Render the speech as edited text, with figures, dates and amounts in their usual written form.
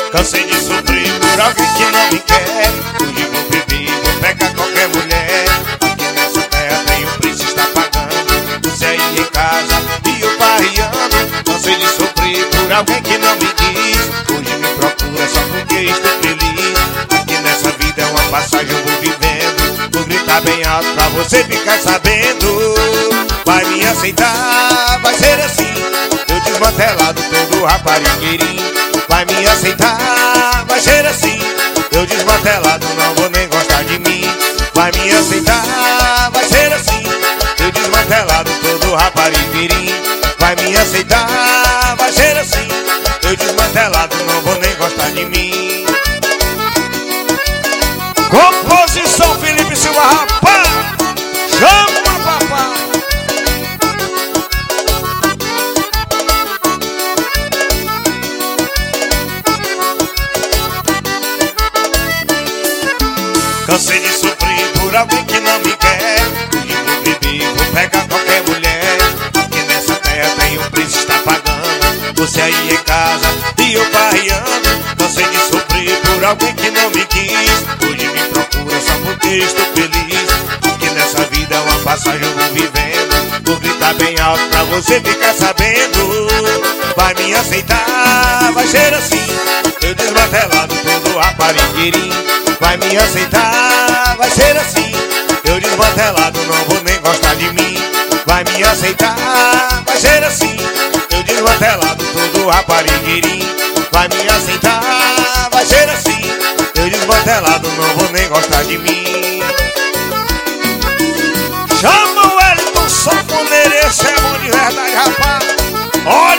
Cansei de sofrer por alguém que não me quer. Hoje vou beber, vou pegar qualquer mulher. Aqui nessa terra tem um preço, está pagando. Você aí em casa e eu parreando. Cansei de sofrer por alguém que não me quis. Hoje me procura só porque estou feliz. Aqui nessa vida é uma passagem, eu vou vivendo. Vou gritar bem alto pra você ficar sabendo. Vai me aceitar, vai ser assim. Eu desmantelado todo raparigueirinho. Vai me aceitar, vai ser assim. Eu desmantelado, não vou nem gostar de mim. Vai me aceitar, vai ser assim. Eu desmantelado, todo raparigueirinho. Vai me aceitar, vai ser assim. Eu desmantelado, não vou nem gostar de mim. Composição Felipe Silva, rapaz. Chama, papai. Cansei de sofrer por alguém que não me quer. Hoje vou beber, vou pegar qualquer mulher. Aqui nessa terra tem um preço, está pagando. Você aí em casa e eu parreando. Cansei de sofrer por alguém que não me quis. Hoje me procura só porque estou feliz. Aqui nessa vida é uma passagem, eu vou vivendo. Vou gritar bem alto pra você ficar sabendo. Vai me aceitar, vai ser assim. Eu desmantelado todo raparigueirinho. Vai me aceitar, vai ser assim. Eu desmantelado, não vou nem gostar de mim. Vai me aceitar, vai ser assim. Eu desmantelado, todo raparigueirinho. Vai me aceitar, vai ser assim. Eu desmantelado, não vou nem gostar de mim. Chama o Wellington sanfoneiro, esse é bom de verdade, rapaz. Olha